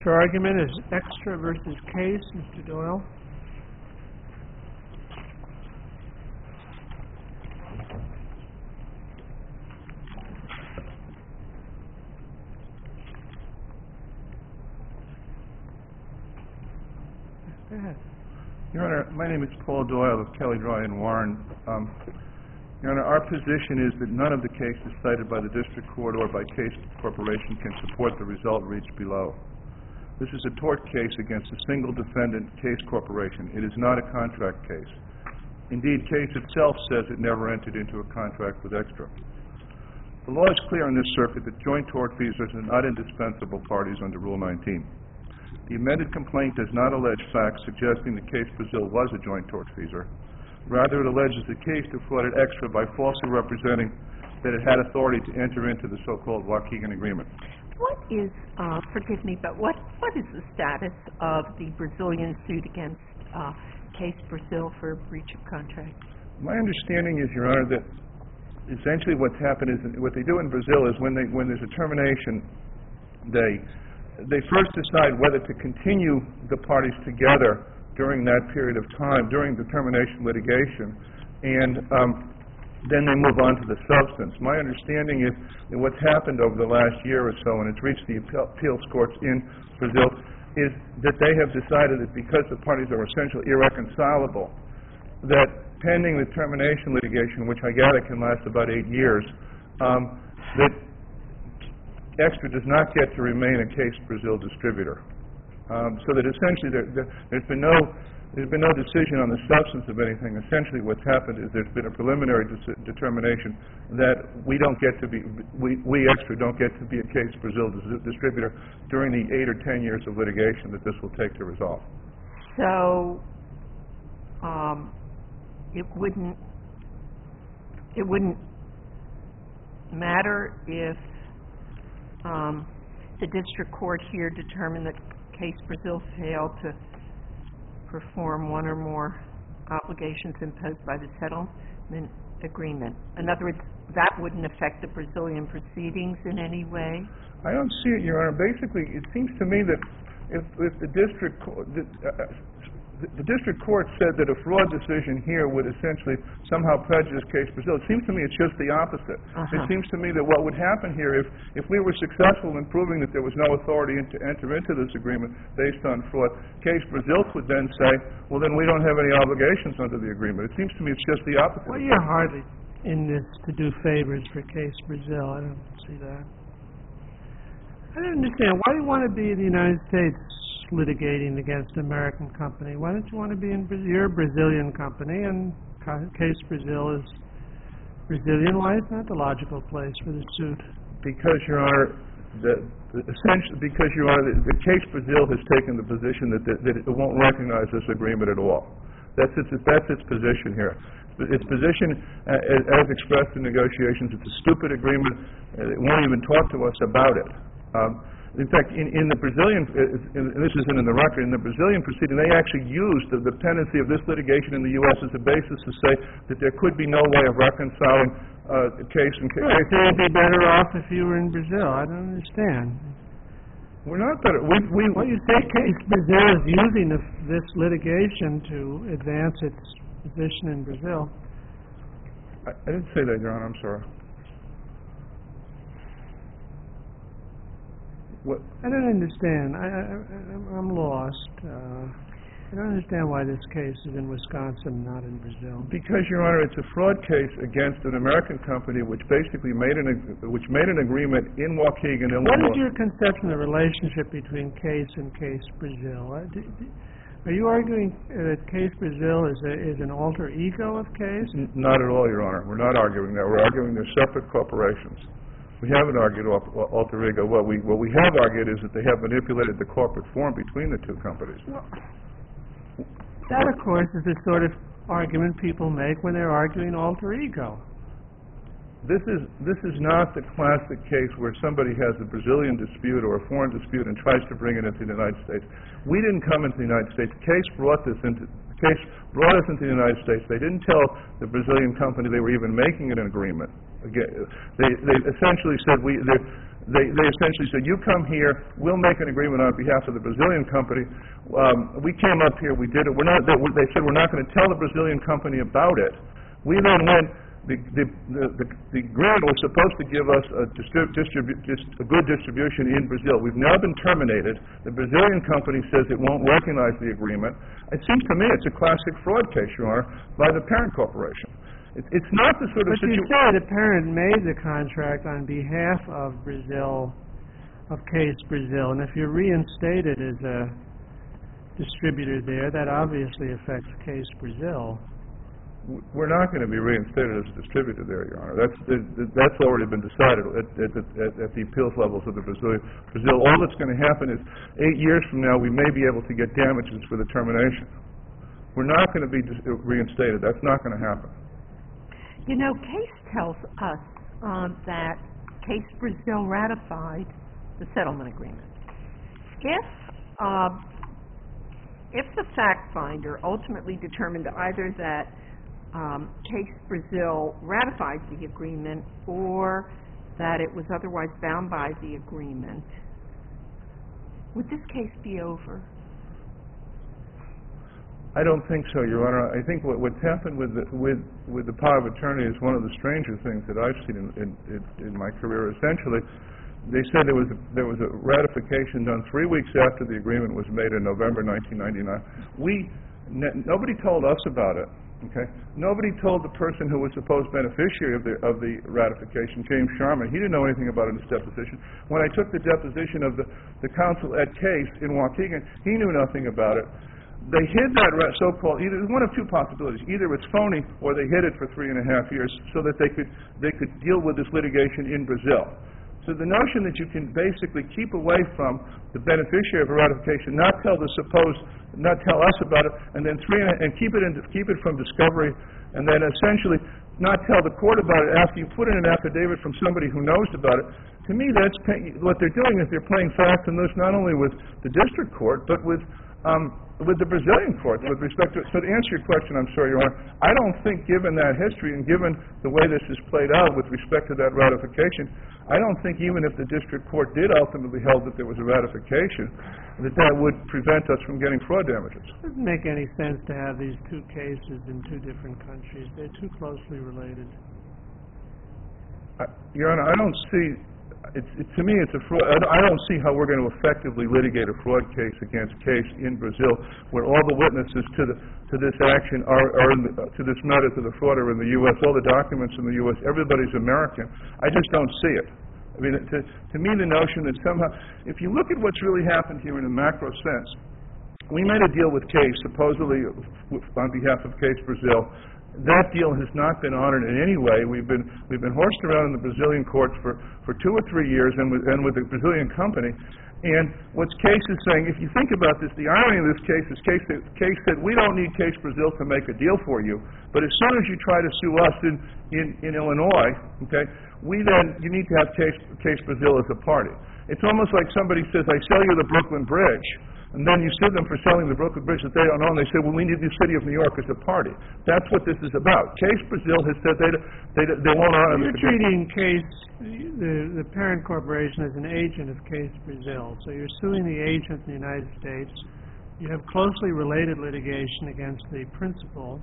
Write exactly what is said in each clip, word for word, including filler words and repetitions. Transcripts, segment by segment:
Your argument is Extra versus Case, Mister Doyle. Go ahead. Your Honor, my name is Paul Doyle of Kelly, Dry and Warren. Um, Your Honor, our position is that none of the cases cited by the District Court or by Case Corporation can support the result reached below. This is a tort case against a single defendant, Case Corporation. It is not a contract case. Indeed, Case itself says it never entered into a contract with Extra. The law is clear in this circuit that joint tortfeasors are not indispensable parties under Rule nineteen. The amended complaint does not allege facts suggesting that Case Brazil was a joint tortfeasor. Rather, it alleges that Case defrauded Extra by falsely representing that it had authority to enter into the so-called Waukegan Agreement. What is, uh, forgive me, but what, what is the status of the Brazilian suit against uh, Case Brazil for breach of contract? My understanding is, Your Honor, that essentially what's happened is, what they do in Brazil is when they when there's a termination, they they first decide whether to continue the parties together during that period of time, during the termination litigation, and um, then they move on to the substance. My understanding is that what's happened over the last year or so, and it's reached the appeals courts in Brazil, is that they have decided that because the parties are essentially irreconcilable, that pending the termination litigation, which I gather can last about eight years, um, that Extra does not get to remain a Case Brazil distributor. Um, so that essentially there, there, there's been no there's been no decision on the substance of anything. Essentially what's happened is there's been a preliminary de- determination that we don't get to be we, we Extra don't get to be a Case Brazil dis- distributor during the eight or ten years of litigation that this will take to resolve. So um, it wouldn't it wouldn't matter if um, the district court here determined that Case Brazil failed to perform one or more obligations imposed by the settlement agreement. In other words, that wouldn't affect the Brazilian proceedings in any way? I don't see it, Your Honor. Basically, it seems to me that if, if the district co- the, uh, the district court said that a fraud decision here would essentially somehow prejudice Case Brazil, it seems to me it's just the opposite. Uh-huh. It seems to me that what would happen here, if, if we were successful in proving that there was no authority in to enter into this agreement based on fraud, Case Brazil would then say, well, then we don't have any obligations under the agreement. It seems to me it's just the opposite. Well, you're hardly in this to do favors for Case Brazil. I don't see that. I don't understand. Why do you want to be in the United States litigating against an American company? Why don't you want to be in Brazil? You're a Brazilian company, and Case Brazil is Brazilian. Why is that the logical place for the suit? Because, Your Honor, the, the essentially, because, Your Honor, the, the Case Brazil has taken the position that, that, that it won't recognize this agreement at all. That's its, that's its position here. Its position, uh, as, as expressed in negotiations, it's a stupid agreement. Uh, it won't even talk to us about it. Um, In fact, in, in the Brazilian, uh, in, and this isn't in the record, in the Brazilian proceeding, they actually used the, the pendency of this litigation in the U S as a basis to say that there could be no way of reconciling uh, the case and case. Well, they'd be better off if you were in Brazil. I don't understand. We're not better. We, we, well, you say Case Brazil is using the, this litigation to advance its position in Brazil. I, I didn't say that, Your Honor. I'm sorry. What? I don't understand. I, I, I'm lost. Uh, I don't understand why this case is in Wisconsin, not in Brazil. Because, Your Honor, it's a fraud case against an American company which basically made an ag- which made an agreement in Waukegan, Illinois. What is your conception of the relationship between Case and Case Brazil? Uh, do, do, are you arguing that Case Brazil is a, is an alter ego of Case? N- not at all, Your Honor. We're not arguing that. We're arguing they're separate corporations. We haven't argued alter ego. What we what we have argued is that they have manipulated the corporate form between the two companies. Well, that, of course, is the sort of argument people make when they're arguing alter ego. This is this is not the classic case where somebody has a Brazilian dispute or a foreign dispute and tries to bring it into the United States. We didn't come into the United States. The case brought this into the case brought us into the United States. They didn't tell the Brazilian company they were even making an agreement. Again, they, they essentially said we They, they essentially said, you come here, we'll make an agreement on behalf of the Brazilian company. Um, we came up here, we did it. We're not, they, they said we're not going to tell the Brazilian company about it. We then went, the, the, the, the, the agreement was supposed to give us a, distrib- distribu- just a good distribution in Brazil. We've now been terminated. The Brazilian company says it won't recognize the agreement. It seems to me it's a classic fraud case, Your Honor, by the parent corporation. It, it's not the sort of But you situation... say the parent made the contract on behalf of Brazil, of Case Brazil, and if you're reinstated as a distributor there, that obviously affects Case Brazil. We're not going to be reinstated as a distributor there, Your Honor. That's the, the, that's already been decided at, at, at, at the appeals levels of the Brazil. Brazil. All that's going to happen is eight years from now we may be able to get damages for the termination. We're not going to be dis- reinstated. That's not going to happen. You know, Case tells us um, that Case Brazil ratified the settlement agreement. If uh, if the fact finder ultimately determined either that um, Case Brazil ratified the agreement or that it was otherwise bound by the agreement, would this case be over? I don't think so, Your Honor. I think what, what's happened with the, with with the power of attorney is one of the stranger things that I've seen in, in, in, in my career. Essentially, they said there was a, there was a ratification done three weeks after the agreement was made in November nineteen ninety-nine. We n- nobody told us about it. Okay, nobody told the person who was supposed beneficiary of the of the ratification, James Sharman. He didn't know anything about it in his deposition. When I took the deposition of the the counsel at Case in Waukegan, he knew nothing about it. They hid that so-called, either one of two possibilities. Either it's phony or they hid it for three and a half years so that they could they could deal with this litigation in Brazil. So the notion that you can basically keep away from the beneficiary of a ratification, not tell the supposed, not tell us about it, and then three and, and keep it in, keep it from discovery, and then essentially not tell the court about it after you put in an affidavit from somebody who knows about it. To me, that's pay, what they're doing is they're playing fast and loose not only with the district court but with um, with the Brazilian courts with respect to it. So to answer your question, I'm sorry, Your Honor, I don't think given that history and given the way this is played out with respect to that ratification, I don't think even if the district court did ultimately held that there was a ratification, that that would prevent us from getting fraud damages. It doesn't make any sense to have these two cases in two different countries. They're too closely related. I, Your Honor, I don't see... It's, it, to me, it's a fraud. I don't see how we're going to effectively litigate a fraud case against Case in Brazil, where all the witnesses to the to this action are, are in the, to this matter to the fraud are in the U S. All the documents in the U S. Everybody's American. I just don't see it. I mean, to, to me, the notion that somehow, if you look at what's really happened here in a macro sense, we made a deal with Case, supposedly on behalf of Case Brazil. That deal has not been honored in any way. We've been we've been horsed around in the Brazilian courts for, for two or three years, and with and with the Brazilian company. And what's Case is saying, if you think about this, the irony of this case is Case Case said we don't need Case Brazil to make a deal for you, but as soon as you try to sue us in in, in Illinois, okay, we then you need to have Case Case Brazil as a party. It's almost like somebody says, I sell you the Brooklyn Bridge. And then you sue them for selling the Brooklyn Bridge that they don't own. They say, well, we need the city of New York as a party. That's what this is about. Case Brazil has said they they, they won't honor You're the treating Case, the, the parent corporation, as an agent of Case Brazil. So you're suing the agent in the United States. You have closely related litigation against the principal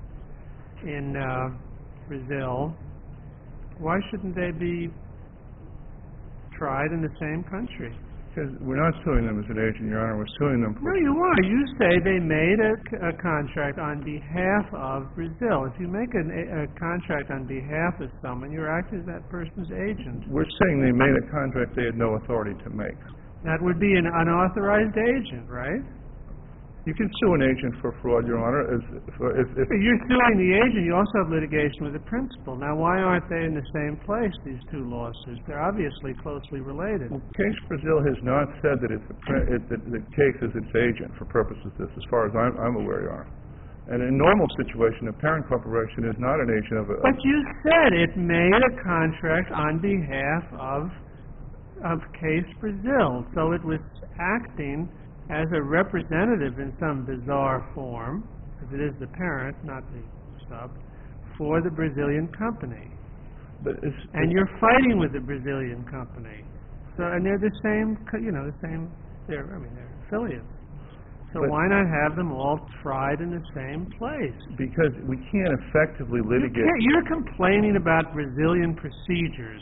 in uh, Brazil. Why shouldn't they be tried in the same country? Because we're not suing them as an agent, Your Honor. We're suing them for... No, you are. You say they made a, a contract on behalf of Brazil. If you make an, a, a contract on behalf of someone, you're acting as that person's agent. We're saying they made a contract they had no authority to make. That would be an unauthorized agent, right? You can sue an agent for fraud, Your Honor. As, for, if, if But you're suing the agent. You also have litigation with the principal. Now, why aren't they in the same place, these two lawsuits? They're obviously closely related. Well, Case Brazil has not said that it's the, it, that the Case is its agent for purposes of this, as far as I'm, I'm aware, Your Honor. And in a normal situation, a parent corporation is not an agent of a... But you said it made a contract on behalf of, of Case Brazil. So it was acting as a representative in some bizarre form, because it is the parent, not the sub, for the Brazilian company. But it's, and you're fighting with the Brazilian company. So, and they're the same, co- you know, the same, they're, I mean, they're affiliates. So But- why not have them all tried in the same place? Because we can't effectively You litigate. can't- You're complaining about Brazilian procedures.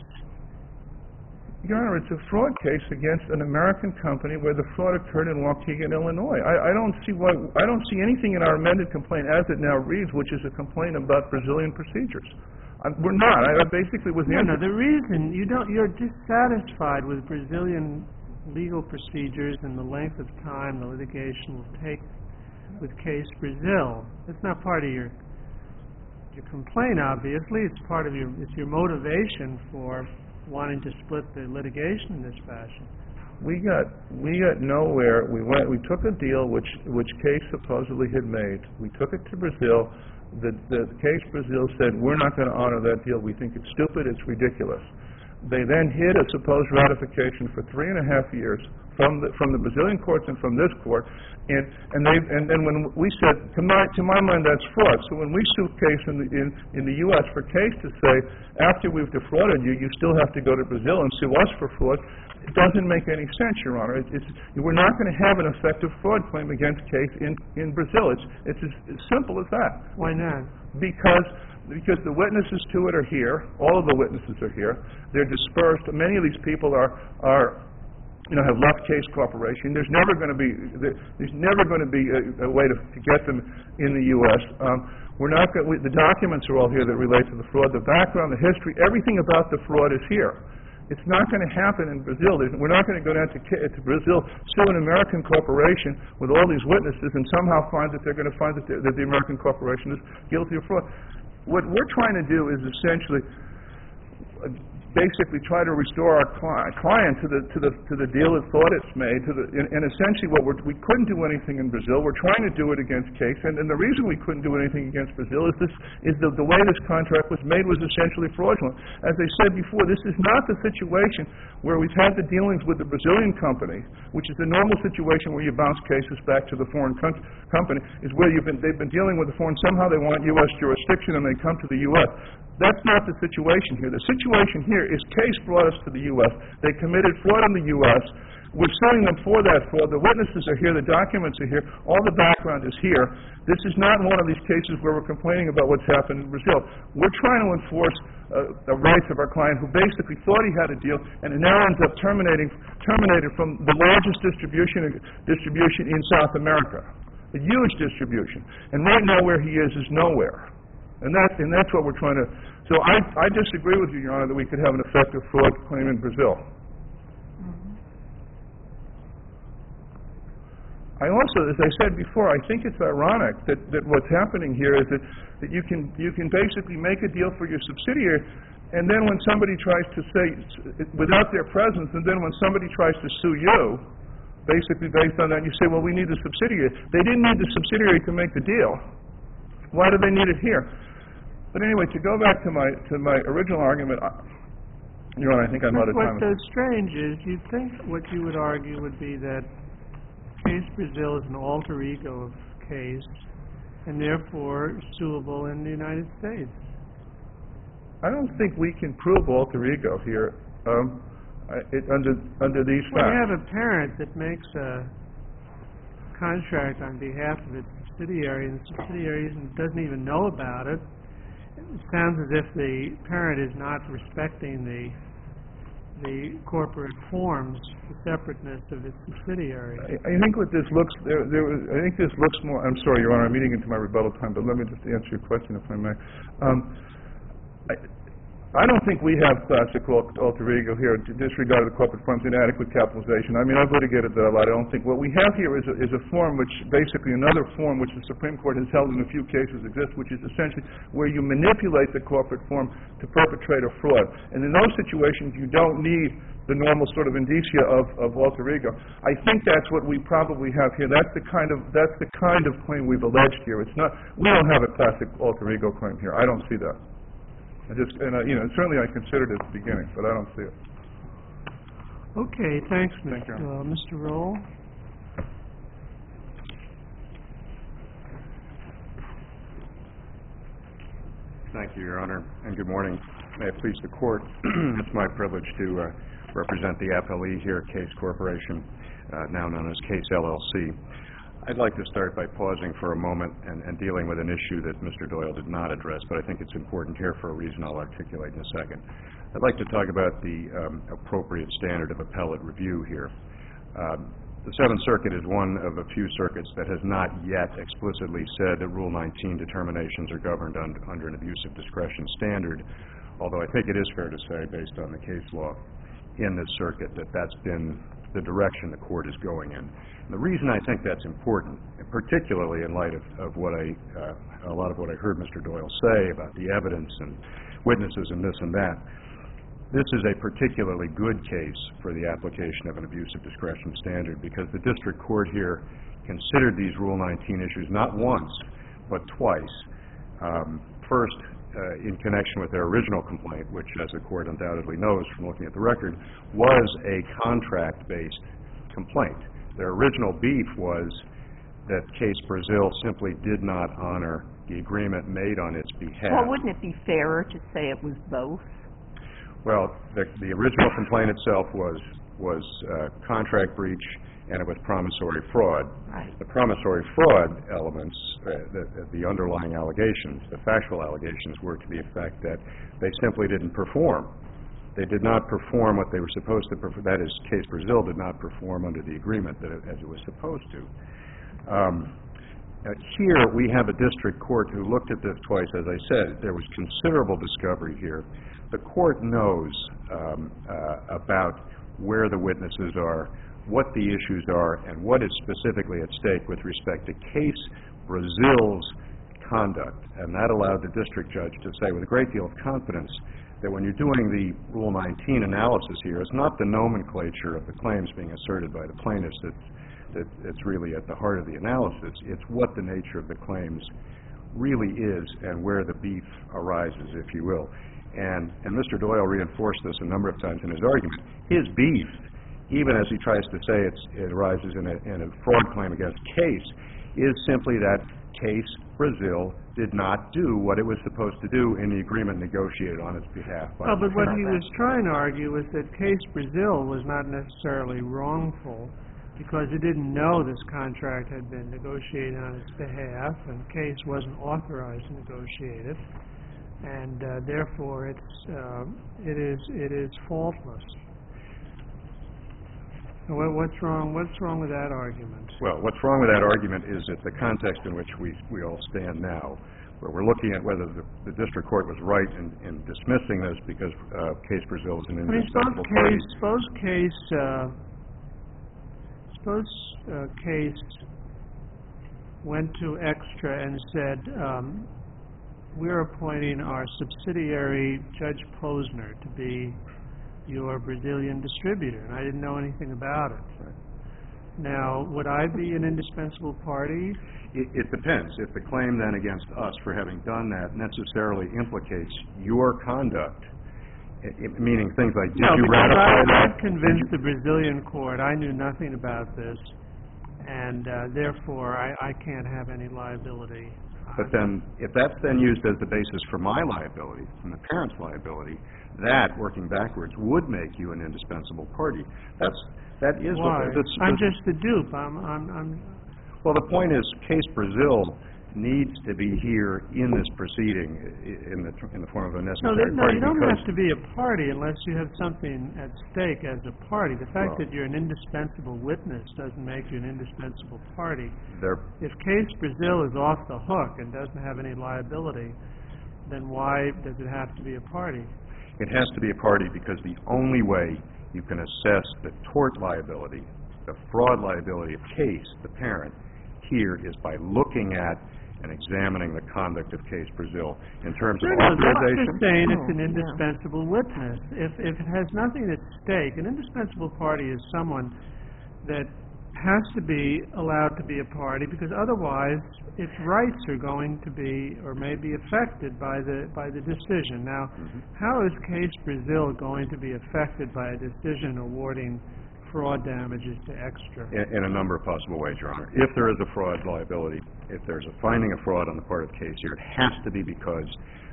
Your Honor, it's a fraud case against an American company where the fraud occurred in Waukegan, Illinois. I, I don't see why, I don't see anything in our amended complaint as it now reads, which is a complaint about Brazilian procedures. I'm, we're not. I, I basically was No, no, answering. the reason you don't, you're dissatisfied with Brazilian legal procedures and the length of time the litigation will take with Case Brazil. It's not part of your your complaint, obviously. It's part of your, it's your motivation for wanting to split the litigation in this fashion. We got we got nowhere. We went. We took a deal which which Case supposedly had made. We took it to Brazil. The the Case Brazil said we're not going to honor that deal. We think it's stupid. It's ridiculous. They then hid a supposed ratification for three and a half years from the from the Brazilian courts and from this court, and and they and then when we said to my to my mind that's fraud. So when we sued Case in the in, in the U S for Case to say after we've defrauded you, you still have to go to Brazil and sue us for fraud, it doesn't make any sense, Your Honor. It, it's we're not going to have an effective fraud claim against Case in in Brazil. It's it's as, as simple as that. Why not? Because because the witnesses to it are here. All of the witnesses are here. They're dispersed. Many of these people are are you know have left Case Corporation. There's never going to be there's never going to be a, a way to, to get them in the U S. Um, we're not going. We, the documents are all here that relate to the fraud. The background, the history, everything about the fraud is here. It's not going to happen in Brazil. There's, we're not going to go down to, to Brazil, sue an American corporation with all these witnesses, and somehow find that they're going to find that, that the American corporation is guilty of fraud. What we're trying to do is essentially, uh, basically, try to restore our cli- client to the to the to the deal it thought it's made. To the and, and essentially, what we're, we couldn't do anything in Brazil. We're trying to do it against Case, and, and the reason we couldn't do anything against Brazil is this is the the way this contract was made was essentially fraudulent. As I said before, this is not the situation where we've had the dealings with the Brazilian company, which is the normal situation where you bounce cases back to the foreign com- company. Is where you've been they've been dealing with the foreign. Somehow they want U S jurisdiction and they come to the U S. That's not the situation here. The situation here is Case brought us to the U S. They committed fraud in the U S. We're suing them for that fraud. The witnesses are here. The documents are here. All the background is here. This is not one of these cases where we're complaining about what's happened in Brazil. We're trying to enforce uh, the rights of our client who basically thought he had a deal and it now ends up terminating terminated from the largest distribution distribution in South America. A huge distribution. And right now where he is is nowhere. And that and that's what we're trying to. So I I disagree with you, Your Honor, that we could have an effective fraud claim in Brazil. Mm-hmm. I also, as I said before, I think it's ironic that, that what's happening here is that, that you can you can basically make a deal for your subsidiary, and then when somebody tries to say without their presence, and then when somebody tries to sue you, basically based on that, you say, well, we need the subsidiary. They didn't need the subsidiary to make the deal. Why do they need it here? But anyway, to go back to my to my original argument, I, Your Honor, I think I'm out of time. What's so strange is you'd think what you would argue would be that Case Brazil is an alter ego of Case and therefore suable in the United States. I don't think we can prove alter ego here um, I, it, under under these Well, facts. you have a parent that makes a contract on behalf of its subsidiary, and the subsidiary doesn't even know about it. It sounds as if the parent is not respecting the the corporate forms, the separateness of its subsidiary. I, I think what this looks there, there was, I think this looks more. I'm sorry, Your Honor, I'm eating into my rebuttal time, but let me just answer your question, if I may. Um, I, I don't think we have classic alter ego here, to disregard the corporate firm's inadequate capitalization. I mean, I've litigated that a lot. I don't think what we have here is a, is a form which, basically another form which the Supreme Court has held in a few cases exists, which is essentially where you manipulate the corporate form to perpetrate a fraud. And in those situations, you don't need the normal sort of indicia of, of alter ego. I think that's what we probably have here. That's the kind of that's the kind of claim we've alleged here. It's not. We don't have a classic alter ego claim here. I don't see that. I just, and, uh, you know, certainly I considered it at the beginning, but I don't see it. Okay, thanks, Thank Mister you. Uh, Mister Roll. Thank you, Your Honor, and good morning. May it please the Court, it's my privilege to uh, represent the appellee here, Case Corporation, uh, now known as Case L L C. I'd like to start by pausing for a moment and, and dealing with an issue that Mister Doyle did not address, but I think it's important here for a reason I'll articulate in a second. I'd like to talk about the um, appropriate standard of appellate review here. Um, the Seventh Circuit is one of a few circuits that has not yet explicitly said that Rule nineteen determinations are governed un under an abuse of discretion standard, although I think it is fair to say, based on the case law in this circuit, that that's been the direction the court is going in. And the reason I think that's important, particularly in light of, of what I, uh, a lot of what I heard Mister Doyle say about the evidence and witnesses and this and that, this is a particularly good case for the application of an abuse of discretion standard because the district court here considered these Rule nineteen issues not once, but twice. Um, first, uh, in connection with their original complaint, which, as the court undoubtedly knows from looking at the record, was a contract-based complaint. Their original beef was that Case Brazil simply did not honor the agreement made on its behalf. Well, wouldn't it be fairer to say it was both? Well, the, the original complaint itself was was uh, contract breach, and it was promissory fraud. Right. The promissory fraud elements, uh, the, the underlying allegations, the factual allegations, were to the effect that they simply didn't perform. They did not perform what they were supposed to perform. That is, Case Brazil did not perform under the agreement that it, as it was supposed to. Um, uh, here we have a district court who looked at this twice. As I said, there was considerable discovery here. The court knows um, uh, about where the witnesses are, what the issues are, and what is specifically at stake with respect to Case Brazil's conduct. And that allowed the district judge to say with a great deal of confidence that when you're doing the Rule nineteen analysis here, it's not the nomenclature of the claims being asserted by the plaintiffs that, that that's really at the heart of the analysis. It's what the nature of the claims really is and where the beef arises, if you will. And, and Mister Doyle reinforced this a number of times in his argument. His beef, even as he tries to say it's, it arises in a, in a fraud claim against Case, is simply that Case Brazil did not do what it was supposed to do in the agreement negotiated on its behalf. By Well, but what he defendant. was trying to argue was that Case Brazil was not necessarily wrongful because it didn't know this contract had been negotiated on its behalf, and Case wasn't authorized to negotiate it. And uh, therefore, it's uh, it is it is faultless. What, what's wrong? What's wrong with that argument? Well, what's wrong with that argument is that the context in which we we all stand now, where we're looking at whether the, the district court was right in, in dismissing this because uh, Case Brazil is an I mean, indispensable suppose party. Case, suppose Case, uh, suppose uh, Case went to Extra and said, um, we're appointing our subsidiary, Judge Posner, to be your Brazilian distributor, and I didn't know anything about it. Right. Now, would I be an indispensable party? It, it depends. If the claim then against us for having done that necessarily implicates your conduct, it, it, meaning things like, did no, you because ratify I, that? I've convinced the Brazilian court I knew nothing about this, and uh, therefore I, I can't have any liability. But then, if that's then used as the basis for my liability, and the parent's liability, that, working backwards, would make you an indispensable party. That's, that is Why? what... That's, I'm just the dupe. I'm, I'm, I'm Well, the point is, Case Brazil needs to be here in this proceeding i- in the, in the form of a No, necessary there, no, party you don't because have to be a party unless you have something at stake as a party. The fact Well- that you're an indispensable witness doesn't make you an indispensable party. they're If Case Brazil is off the hook and doesn't have any liability, then why does it have to be a party? It has to be a party because the only way you can assess the tort liability, the fraud liability of Case, the parent, here is by looking at and examining the conduct of Case Brazil in terms of No, no, I'm authorization. just saying it's an Oh, yeah. indispensable witness. If, if it has nothing at stake, an indispensable party is someone that has to be allowed to be a party because otherwise its rights are going to be or may be affected by the by the decision. Now, Mhm. how is Case Brazil going to be affected by a decision awarding fraud damages to Extra? In, in a number of possible ways, Your Honor. If there is a fraud liability, if there's a finding of fraud on the part of the case here, it has to be because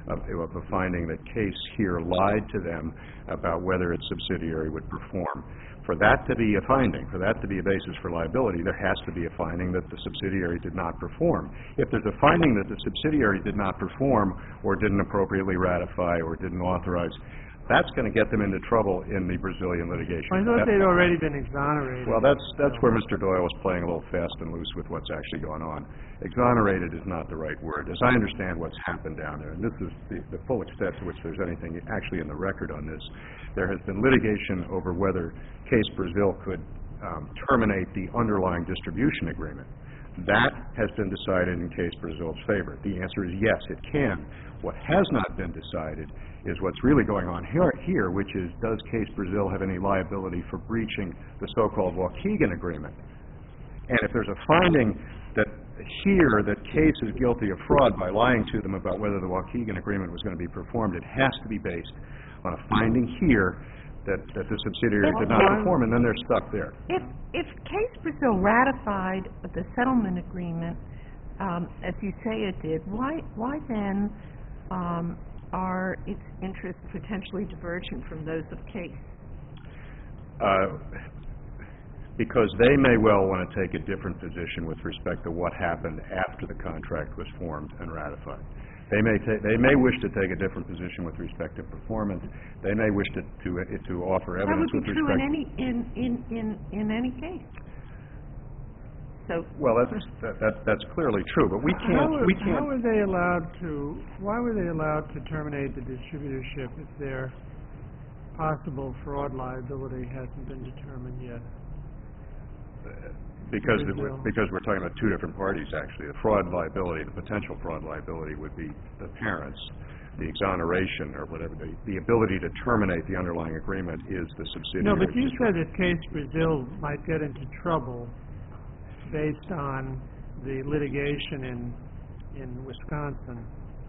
of, of a finding that Case here lied to them about whether its subsidiary would perform. For that to be a finding, for that to be a basis for liability, there has to be a finding that the subsidiary did not perform. If there's a finding that the subsidiary did not perform or didn't appropriately ratify or didn't authorize, that's going to get them into trouble in the Brazilian litigation. I thought That- they'd already been exonerated. Well, that's that's where Mister Doyle was playing a little fast and loose with what's actually going on. Exonerated is not the right word. As I understand what's happened down there, and this is the, the full extent to which there's anything actually in the record on this, there has been litigation over whether Case Brazil could um, terminate the underlying distribution agreement. That has been decided in Case Brazil's favor. The answer is yes, it can. What has not been decided is what's really going on here, here, which is, does Case Brazil have any liability for breaching the so-called Waukegan agreement? And if there's a finding that here that Case is guilty of fraud by lying to them about whether the Waukegan agreement was going to be performed, it has to be based on a finding here that, that the subsidiary did not perform, and then they're stuck there. If, if Case Brazil ratified the settlement agreement, um, as you say it did, why, why then um, are its interests potentially divergent from those of Case? Uh, because they may well want to take a different position with respect to what happened after the contract was formed and ratified. They may ta- they may wish to take a different position with respect to performance. They may wish to to, uh, to offer That evidence would with be true respect. in any in, in, in, in any case. So Well, that's that, that that's clearly true, but we How can't are, we how can't. are they allowed to, why were they allowed to terminate the distributorship if their possible fraud liability hasn't been determined yet? Because the, Brazil. because we're talking about two different parties, actually. The fraud liability, the potential fraud liability would be the parents. The exoneration, or whatever, the, the ability to terminate the underlying agreement is the subsidiary. No, but you which is- said that Case Brazil might get into trouble based on the litigation in, in Wisconsin.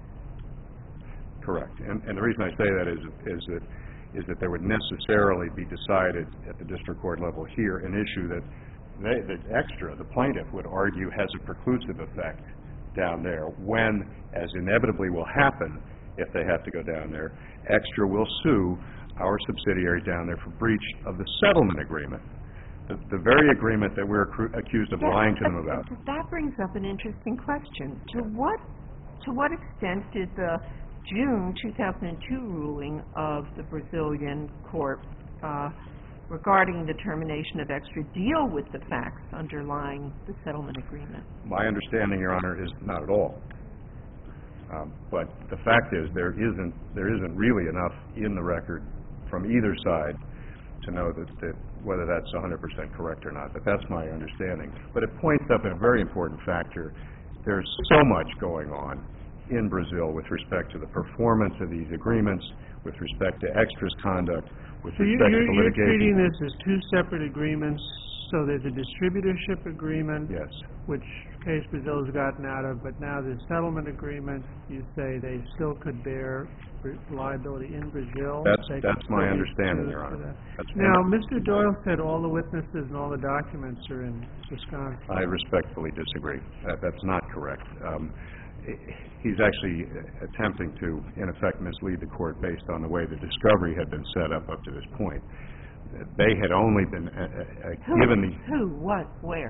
Correct. And, and the reason I say that is, is that is that there would necessarily be decided at the district court level here an issue that they, the extra, the plaintiff, would argue has a preclusive effect down there when, as inevitably will happen if they have to go down there, extra will sue our subsidiary down there for breach of the settlement agreement, the, the very agreement that we're accru- accused of That- lying to them that- about. That brings up an interesting question. To what to what extent did the June two thousand two ruling of the Brazilian court uh, regarding the termination of extra deal with the facts underlying the settlement agreement? My understanding, Your Honor, is not at all. Um, but the fact is, there isn't there isn't really enough in the record from either side to know that, that whether that's one hundred percent correct or not. But that's my understanding. But it points up a very important factor. There's so much going on in Brazil with respect to the performance of these agreements, with respect to extras conduct, with So you, respect you're, to you're litigation. treating this as two separate agreements, so there's a distributorship agreement, Yes. which Case Brazil has gotten out of, but now the settlement agreement, you say they still could bear br- liability in Brazil? That's- They that's could my still be understanding, sued Your for Honor. that. That's Now, Mister Doyle said all the witnesses and all the documents are in Wisconsin. I respectfully disagree. That, that's not correct. Um, he's actually attempting to, in effect, mislead the court based on the way the discovery had been set up up to this point. They had only been uh, uh, Who, given the... who, what, where?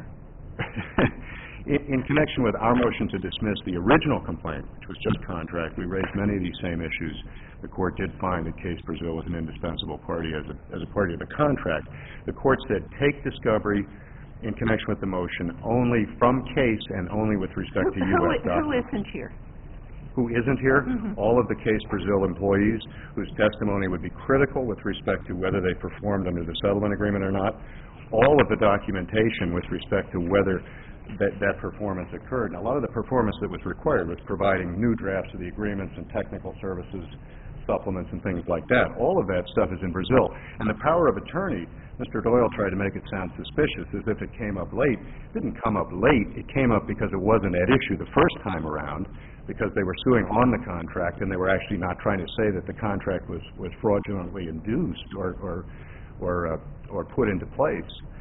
in, in connection with our motion to dismiss the original complaint, which was just contract, we raised many of these same issues. The court did find that Case Brazil was an indispensable party as a, as a party of the contract. The court said, take discovery in connection with the motion only from Case and only with respect Who, to who, U S who documents. isn't here? Who isn't here? Mhm. All of the Case Brazil employees whose testimony would be critical with respect to whether they performed under the settlement agreement or not. All of the documentation with respect to whether that, that performance occurred. Now, a lot of the performance that was required was providing new drafts of the agreements and technical services, supplements and things like that. All of that stuff is in Brazil. And the power of attorney, Mister Doyle tried to make it sound suspicious as if it came up late. It didn't come up late. It came up because it wasn't at issue the first time around, because they were suing on the contract and they were actually not trying to say that the contract was, was fraudulently induced or, or, or, uh, or put into place.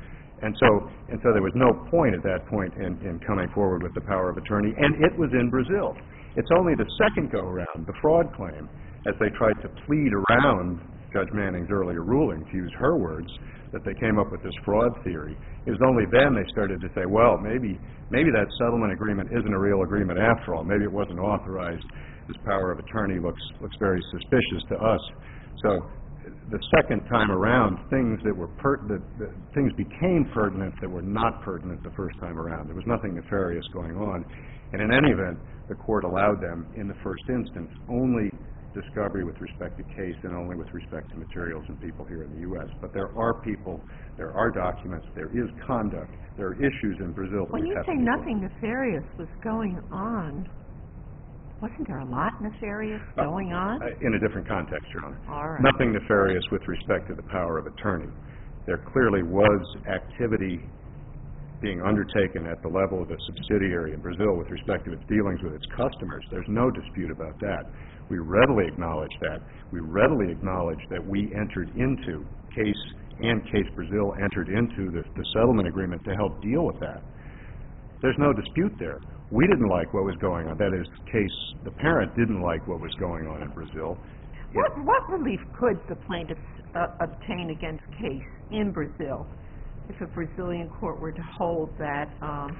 And so, and so there was no point at that point in, in coming forward with the power of attorney, and it was in Brazil. It's only the second go-around, the fraud claim, as they tried to plead around Judge Manning's earlier ruling, to use her words, that they came up with this fraud theory. It was only then they started to say, well, maybe maybe that settlement agreement isn't a real agreement after all. Maybe it wasn't authorized. This power of attorney looks looks very suspicious to us. So the second time around, things that were per- that, that things became pertinent that were not pertinent the first time around. There was nothing nefarious going on. And in any event, the court allowed them, in the first instance, only discovery with respect to case and only with respect to materials and people here in the U S But there are people, there are documents, there is conduct, there are issues in Brazil. When you say nothing nefarious was going on, wasn't there a lot nefarious going on? Uh, in a different context, Your Honor. All right. Nothing nefarious with respect to the power of attorney. There clearly was activity being undertaken at the level of a subsidiary in Brazil with respect to its dealings with its customers. There's no dispute about that. We readily acknowledge that. We readily acknowledge that we entered into, Case and Case Brazil entered into the, the settlement agreement to help deal with that. There's no dispute there. We didn't like what was going on. That is, Case, the parent didn't like what was going on in Brazil. What, what relief could the plaintiffs uh, obtain against Case in Brazil if a Brazilian court were to hold that um,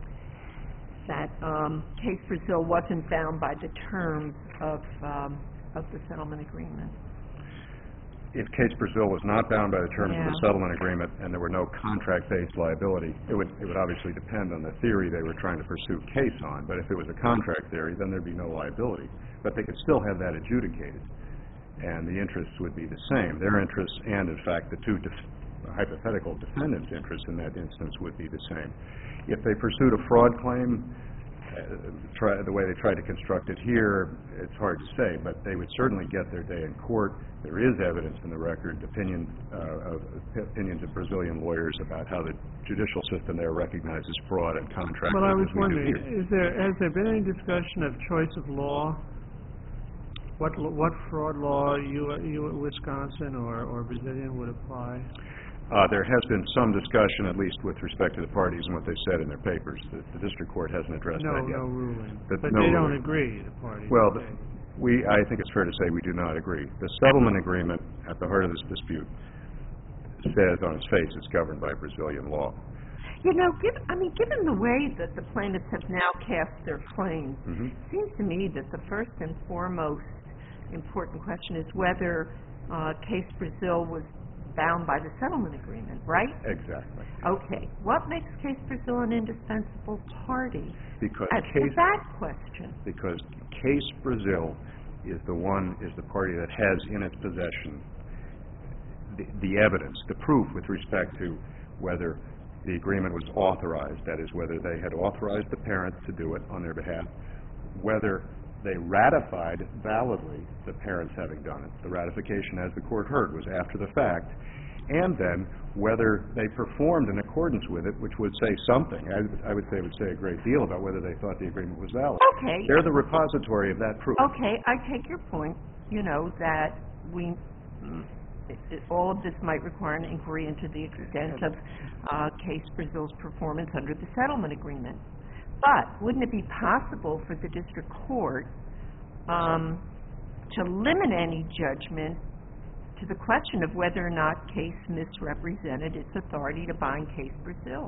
that um, Case Brazil wasn't bound by the terms of um, of the settlement agreement? If Case Brazil was not bound by the terms Yeah. of the settlement agreement and there were no contract-based liability, it would it would obviously depend on the theory they were trying to pursue Case on. But if it was a contract theory, then there'd be no liability. But they could still have that adjudicated, and the interests would be the same. Their interests and, in fact, the two def- hypothetical defendants' interests in that instance would be the same. If they pursued a fraud claim, uh, try, the way they tried to construct it here, it's hard to say, but they would certainly get their day in court. There is evidence in the record, opinion, uh, of, opinions of Brazilian lawyers about how the judicial system there recognizes fraud and contract. Well, I was as we do wondering, here. is there, has there been any discussion of choice of law? What l- what fraud law you, you Wisconsin or, or Brazilian would apply? Uh, there has been some discussion, at least with respect to the parties and what they said in their papers. The, the district court hasn't addressed No, that yet. no ruling. But But no they don't ruling. agree, the parties. Well, the, okay. we, I think it's fair to say we do not agree. The settlement agreement at the heart of this dispute says on its face it's governed by Brazilian law. You know, given, I mean, given the way that the plaintiffs have now cast their claims, Mm-hmm. it seems to me that the first and foremost important question is whether uh, Case Brazil was bound by the settlement agreement, right? Exactly. Okay. What makes Case Brazil an indispensable party Because as case, to that question? because Case Brazil is the one, is the party that has in its possession the, the evidence, the proof with respect to whether the agreement was authorized, that is, whether they had authorized the parents to do it on their behalf, whether they ratified validly the parents having done it. The ratification, as the court heard, was after the fact, and then whether they performed in accordance with it, which would say something. I, would- I would say it would say a great deal about whether they thought the agreement was valid. Okay. They're the repository of that proof. Okay, I take your point, you know, that we, mm, it- it- all of this might require an inquiry into the extent of uh, Case Brazil's performance under the settlement agreement. But wouldn't it be possible for the district court um, to limit any judgment to the question of whether or not Case misrepresented its authority to bind Case Brazil?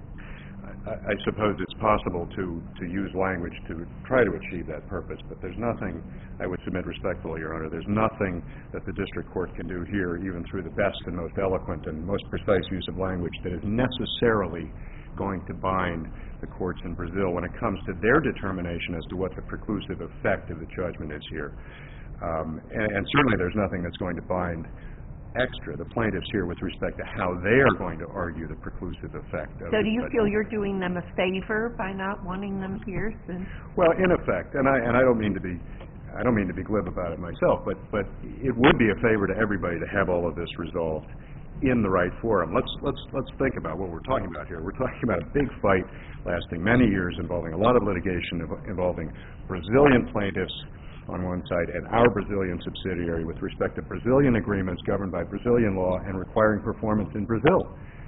I, I suppose it's possible to, to use language to try to achieve that purpose, but there's nothing, I would submit respectfully, Your Honor, there's nothing that the district court can do here, even through the best and most eloquent and most precise use of language, that is necessarily going to bind the courts in Brazil when it comes to their determination as to what the preclusive effect of the judgment is here. Um, and, and certainly there's nothing that's going to bind extra the plaintiffs here with respect to how they are going to argue the preclusive effect of So the do you judgment. feel you're doing them a favor by not wanting them here since? Well, in effect, and I and I don't mean to be I don't mean to be glib about it myself, but but it would be a favor to everybody to have all of this resolved in the right forum. Let's let's let's think about what we're talking about here. We're talking about a big fight lasting many years, involving a lot of litigation, involving Brazilian plaintiffs on one side and our Brazilian subsidiary with respect to Brazilian agreements governed by Brazilian law and requiring performance in Brazil.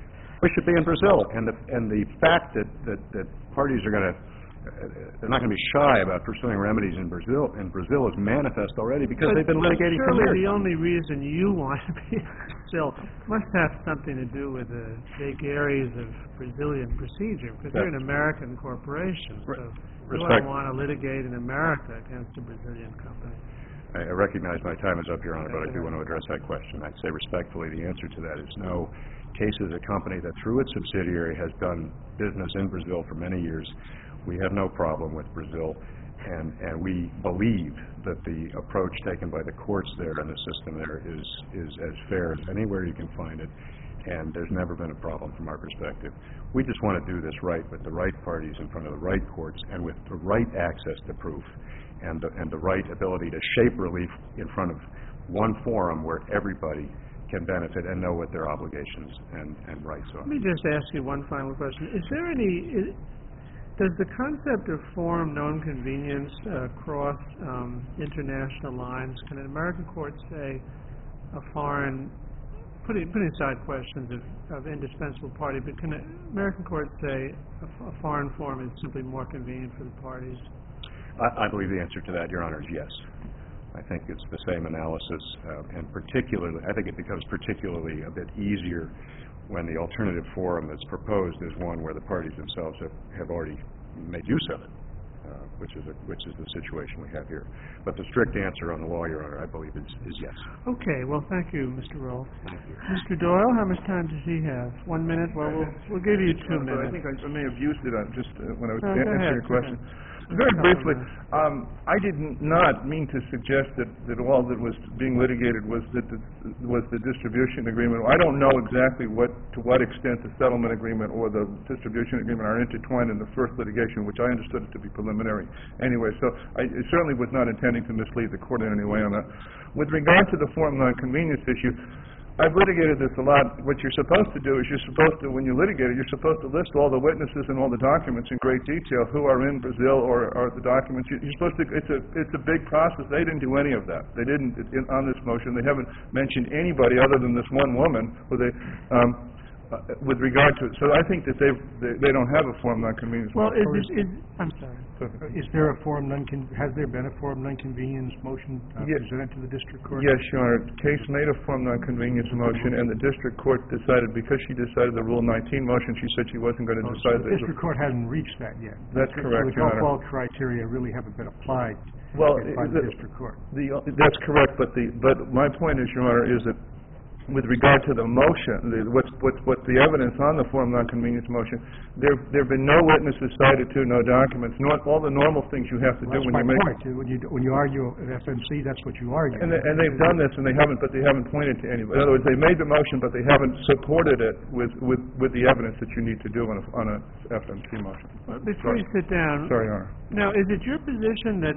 we should be in Brazil. And the, and the fact that, that, that parties are going to, they're not going to be shy about pursuing remedies in Brazil, in Brazil is manifest already because But they've been litigating for surely years. the only reason you want to be in Brazil must have something to do with the vagaries of Brazilian procedure, because you're an American corporation, so you Respect. don't want to litigate in America against a Brazilian company. I I recognize my time is up, Your Honor, but I do want to address that question. I'd say respectfully, the answer to that is no. Case is a company that, through its subsidiary, has done business in Brazil for many years. We have no problem with Brazil, and, and we believe that the approach taken by the courts there and the system there is, is as fair as anywhere you can find it, and there's never been a problem from our perspective. We just want to do this right with the right parties in front of the right courts and with the right access to proof and the, and the right ability to shape relief in front of one forum where everybody can benefit and know what their obligations and, and rights are. Let me just ask you one final question. Is there any, is, does the concept of forum known convenience uh, cross um, international lines? Can an American court say a foreign, putting, putting aside questions of, of indispensable party, but can an American court say a, f- a foreign forum is simply more convenient for the parties? I, I believe the answer to that, Your Honor, is yes. I think it's the same analysis, uh, and particularly, I think it becomes particularly a bit easier when the alternative forum that's proposed is one where the parties themselves have, have already made use of it, uh, which is a, which is the situation we have here. But the strict answer on the law, Your Honor, I believe is, is yes. Okay, well, thank you, Mister Rolfe. Thank you. Mister Doyle, how much time does he have? One minute? Well, we'll, we'll give you two But I minutes. think I I may have used it on just uh, when I was No, a- go ahead, answering your go question. ahead. Very Couple briefly, minutes. um, I did n- not mean to suggest that, that all that was being litigated was that the, was the distribution agreement. I don't know exactly what to what extent the settlement agreement or the distribution agreement are intertwined in the first litigation, which I understood it to be preliminary anyway. So I I certainly was not intending to mislead the court in any way on that. With regard to the forum nonconvenience issue, I've litigated this a lot. What you're supposed to do is you're supposed to, when you litigate it, you're supposed to list all the witnesses and all the documents in great detail, who are in Brazil or are the documents. You- You're supposed to, it's a, it's a big process. They didn't do any of that. They didn't, in, on this motion, they haven't mentioned anybody other than this one woman who they, um, uh, with regard to it. So I think that they've, they, they don't have a forum nonconvenience. Well, is, motion. is, is, I'm sorry. Is there a forum non-con, has there been a forum nonconvenience motion uh, Yes. presented to the district court? Yes, Your Honor. Case made a forum nonconvenience motion, and the district court decided, because she decided the Rule nineteen motion, she said she wasn't going to Oh, decide so the the... district court hasn't reached that yet? That's So correct, the Your Honor. no-fault criteria really haven't been applied Well, by the- the district court? The, that's correct, but the, but my point is, Your Honor, is that with regard to the motion, the, what's, what's, what the evidence on the forum nonconvenience motion, there, there have been no witnesses cited to, no documents, not all the normal things you have to do That's when my you make... point. When you, when you argue at F M C, that's what you argue. And, they, and they've done this, and they haven't, but they haven't pointed to any. In other words, they made the motion, but they haven't supported it with, with, with the evidence that you need to do on a, on a F M C motion. Well, Before you sit down, Sorry, Your Honor. now, is it your position that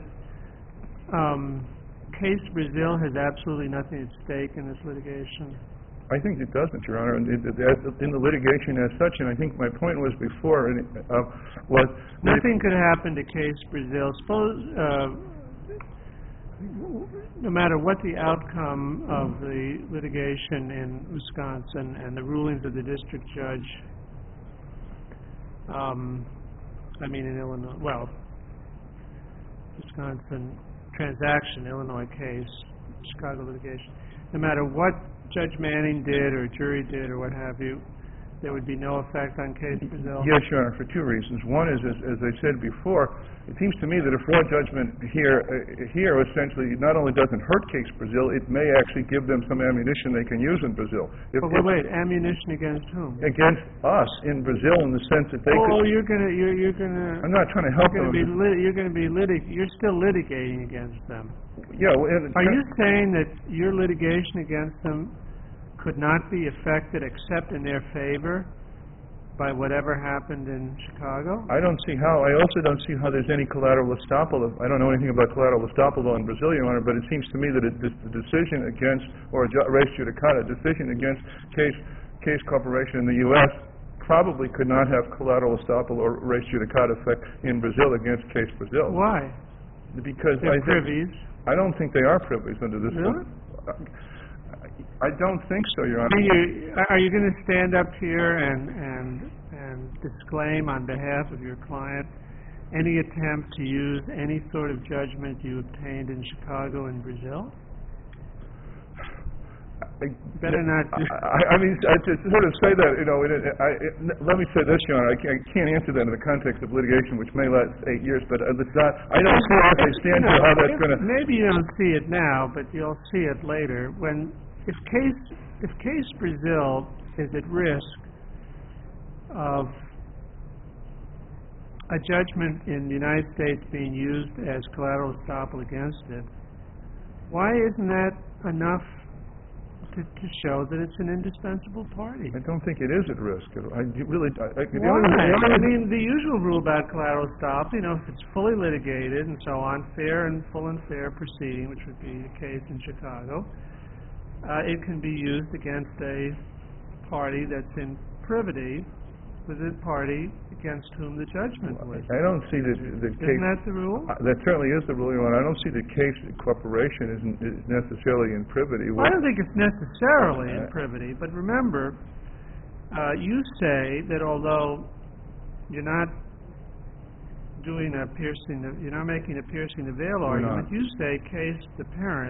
um, Case Brazil has absolutely nothing at stake in this litigation? I think it doesn't, Your Honor, and it, it, as- in the litigation as such, and I think my point was before, and, it, uh, was... that it- Nothing could happen to Case Brazil. Suppose, uh, no matter what the outcome of the litigation in Wisconsin and the rulings of the district judge, um, I mean in Illinois, well, Wisconsin transaction, Illinois case, Chicago litigation, no matter what Judge Manning did or jury did or what have you, there would be no effect on Case Brazil? Yes, Your Honor, for two reasons. One is, as, as I said before, it seems to me that a fraud judgment here, uh, here essentially not only doesn't hurt Case Brazil, it may actually give them some ammunition they can use in Brazil. If, But if- wait, wait, ammunition against whom? against us in Brazil, in the sense that they Oh, could... you're gonna, you're, you're gonna, I'm not trying to help you're gonna be, them. lit- you're gonna be litig, you're still litigating against them. Yeah, well, and- Are you saying that your litigation against them could not be affected except in their favor by whatever happened in Chicago? I don't see how, I also don't see how there's any collateral estoppel. of- I don't know anything about collateral estoppel law in Brazil, Your Honor, but it seems to me that it, this, the decision against, or a ju- res judicata, decision against Case, Case Corporation in the U S probably could not have collateral estoppel or res judicata effect in Brazil against Case Brazil. Why? Because They're I think, privies. I don't think they are privileged under this Really? one. I don't think so, Your Honor. Are you, are you going to stand up here and, and, and disclaim on behalf of your client any attempt to use any sort of judgment you obtained in Chicago and Brazil? I, Better not do I, I mean, I just sort of say that, you know, it, I, it, let me say this, Your Honor, I can't, I can't answer that in the context of litigation, which may last eight years, but uh, it's not, I don't see as I stand here how that's going to... Maybe you don't see it now, but you'll see it later. When, if case, if case Brazil is at risk of a judgment in the United States being used as collateral estoppel against it, why isn't that enough to, to show that it's an indispensable party? I don't think it is at risk. I really... I, I, the Why? only- the only- I mean, the usual rule about collateral estoppel, you know, if it's fully litigated and so on, fair and full and fair proceeding, which would be the case in Chicago, uh, it can be used against a party that's in privity with a party against whom the judgment was. I don't see the, the case... Isn't that the rule? Uh, That certainly is the rule, Your Honor. I don't see the case corporation isn't is necessarily in privity with... Well, I don't think it's necessarily in Uh, privity, but remember, uh, you say that although you're not doing a piercing, the, you're not making a piercing the veil We're argument, not. you say Case, the parent,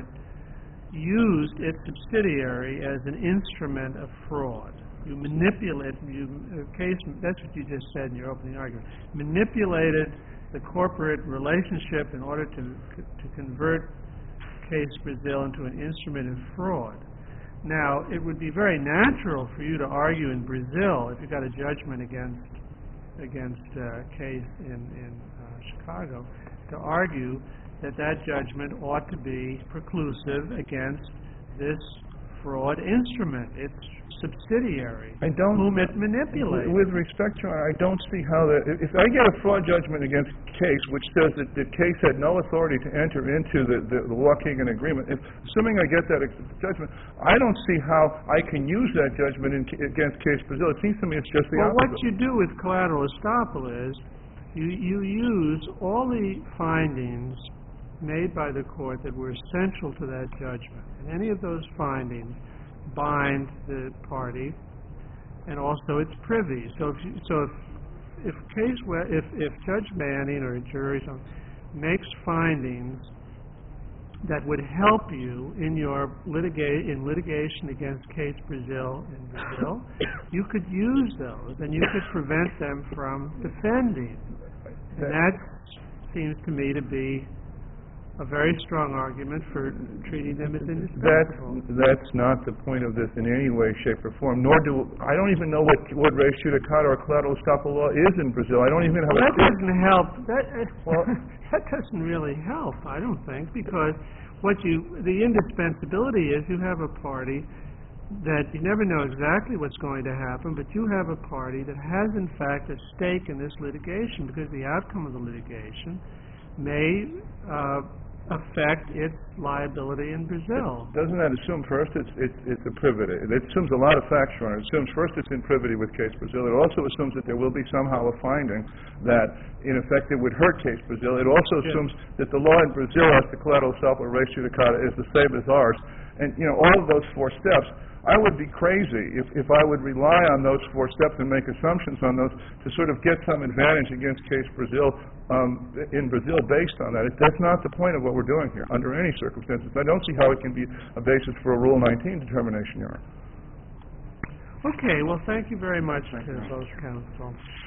used its subsidiary as an instrument of fraud. You manipulate, you, uh, Case, that's what you just said in your opening argument, manipulated the corporate relationship in order to to convert Case Brazil into an instrument of fraud. Now, it would be very natural for you to argue in Brazil, if you got a judgment against against uh, Case in, in uh, Chicago, to argue that that judgment ought to be preclusive against this fraud instrument. It's subsidiary, I don't... whom it manipulates. With respect, Your Honor, I don't see how that... If I get a fraud judgment against Case, which says that the Case had no authority to enter into the, the, the Waukegan agreement, if, assuming I get that ex- judgment, I don't see how I can use that judgment in, against Case Brazil. It seems to me it's just the Well, opposite. what you do with collateral estoppel is you, you use all the findings made by the court that were essential to that judgment. And any of those findings bind the party, and also it's privy. So if you, so if if case if if Judge Manning or a jury or something makes findings that would help you in your litigate in litigation against Case Brazil in Brazil, you could use those and you could prevent them from defending. And that seems to me to be a very strong argument for treating them as That's, indispensable. that's not the point of this in any way, shape, or form, nor do... I don't even know what, what res judicata or collateral estoppel law is in Brazil. I don't even have Well, a... that doesn't help. That, Well- that doesn't really help, I don't think, because what you... The indispensability is you have a party that you never know exactly what's going to happen, but you have a party that has, in fact, a stake in this litigation, because the outcome of the litigation may... Uh, affect its liability in Brazil. Doesn't that assume first it's, it's, it's a privity? It assumes a lot of facts, Your Honor. It assumes first it's in privity with Case Brazil. It also assumes that there will be somehow a finding that, in effect, it would hurt Case Brazil. It also Yes. assumes that the law in Brazil as to collateral estoppel or res judicata is the same as ours. And, you know, all of those four steps, I would be crazy if, if I would rely on those four steps and make assumptions on those to sort of get some advantage against Case Brazil um, in Brazil based on that. It, that's not the point of what we're doing here, under any circumstances. I don't see how it can be a basis for a Rule nineteen determination, Your Honor. Okay, well, thank you very much to both counsel.